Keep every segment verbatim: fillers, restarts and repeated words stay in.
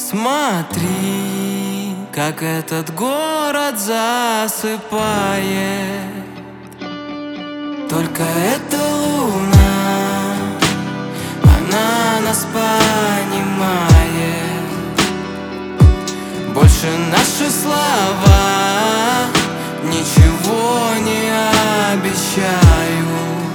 Смотри, как этот город засыпает. Только эта луна, она нас понимает. Больше наши слова ничего не обещают.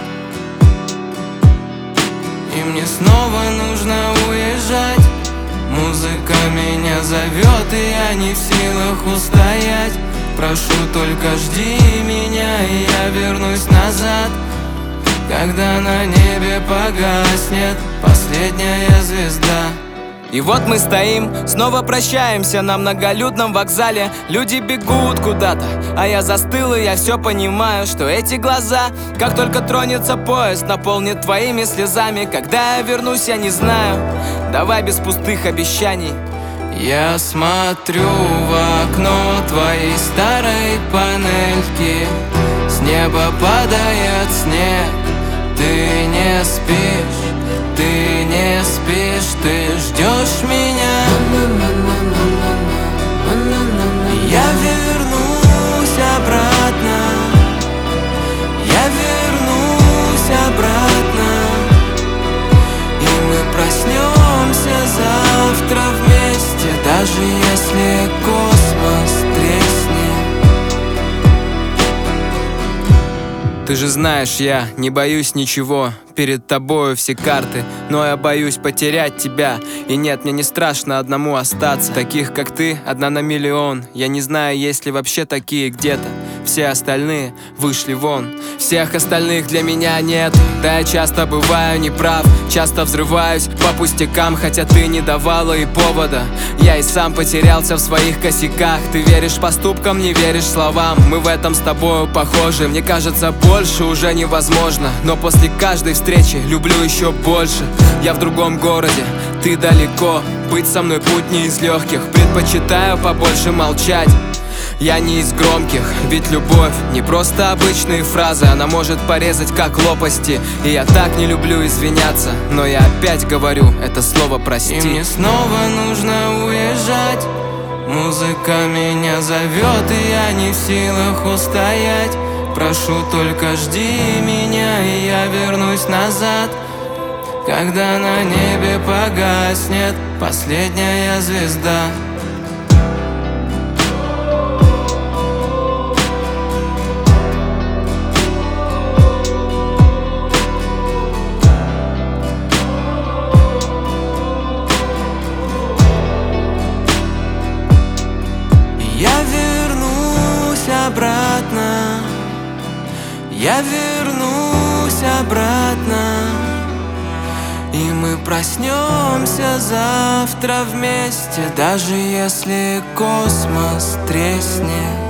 И мне снова нужно уезжать. Музыка меня зовет, и я не в силах устоять. Прошу, только жди меня, и я вернусь назад, когда на небе погаснет последняя звезда. И вот мы стоим, снова прощаемся на многолюдном вокзале. Люди бегут куда-то, а я застыл, и я все понимаю, что эти глаза, как только тронется поезд, наполнит твоими слезами. Когда я вернусь, я не знаю, давай без пустых обещаний. Я смотрю в окно твоей старой панельки. С неба падает снег. Ты не спишь, ты не спишь, ты ждешь меня. Я вернусь обратно, я вернусь обратно, и мы проснемся завтра вместе, даже если космос треснет. Ты же знаешь, я не боюсь ничего. Перед тобою все карты, но я боюсь потерять тебя. И нет, мне не страшно одному остаться. Таких, как ты, одна на миллион. Я не знаю, есть ли вообще такие где-то. Все остальные вышли вон. Всех остальных для меня нет. Да, я часто бываю неправ, часто взрываюсь по пустякам, хотя ты не давала и повода. Я и сам потерялся в своих косяках. Ты веришь поступкам, не веришь словам. Мы в этом с тобою похожи. Мне кажется, больше уже невозможно. Но после каждой встречи люблю еще больше. Я в другом городе, ты далеко. Быть со мной путь не из легких. Предпочитаю побольше молчать. Я не из громких, ведь любовь не просто обычные фразы. Она может порезать как лопасти. И я так не люблю извиняться, но я опять говорю это слово «прости». И мне снова нужно уезжать. Музыка меня зовет, и я не в силах устоять. Прошу, только жди меня, и я вернусь назад, когда на небе погаснет последняя звезда. Я вернусь обратно, я вернусь обратно, и мы проснемся завтра вместе, даже если космос треснет.